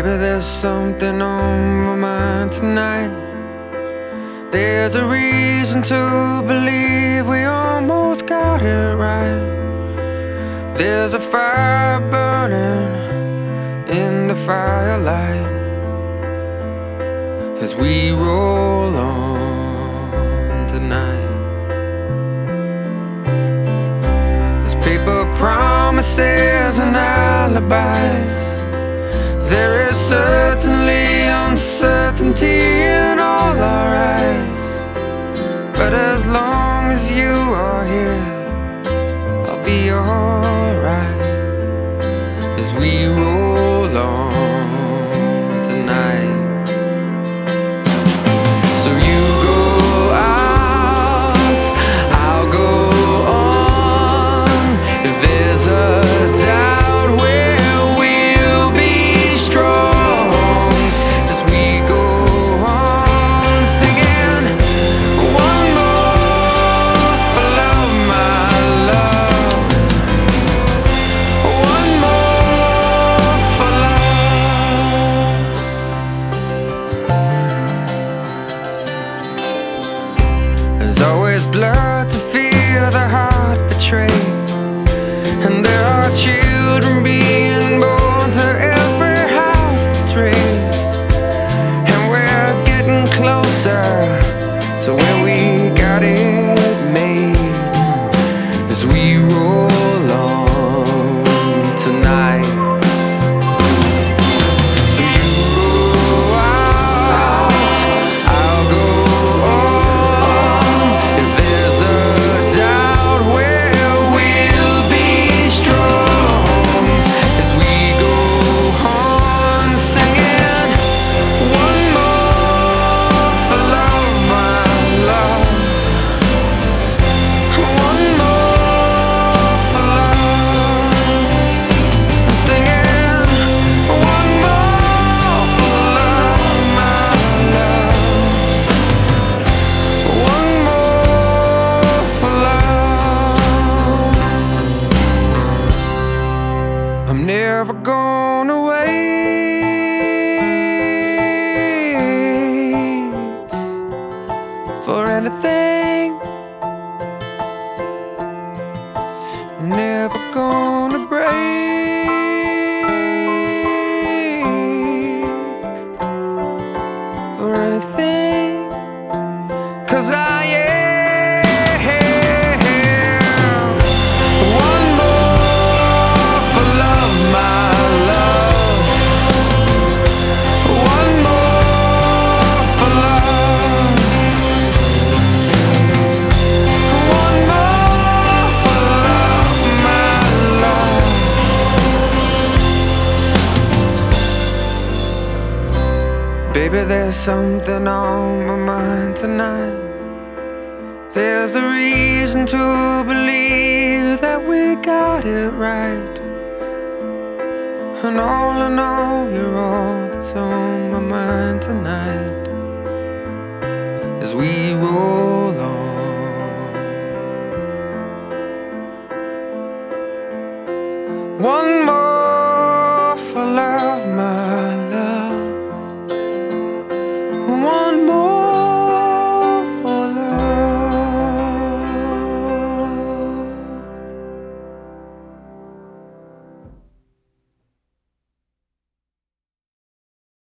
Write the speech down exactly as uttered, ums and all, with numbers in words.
Baby, there's something on my mind tonight. There's a reason to believe we almost got it right. There's a fire burning in the firelight as we roll on tonight. There's paper promises and alibis. There is certainly uncertainty in all our eyes. But as long as you are here, I'll be alright as we roll on tonight. So you go out, I'll go on. If there's a doubt, where we'll be strong as we go on singing one more for love, my love. One more for love. There's always blood to feel the heart betrayed, and there are children being born to every house that's raised. And we're getting closer to where we got it made as we roll on tonight. So you go out, I'll go on. If there's a doubt, where we'll be strong as we go on singing one more for love, my love. One more for love. Singing one more for love, my love. One more for love. I'm never gonna wait for anything. I'm never gonna break for anything, 'cause I am one more for love, my love. One more for love. One more for love, my love. Baby, there's something on my mind tonight. There's a reason to believe that we got it right. And all in all, you're all that's on my mind tonight as we roll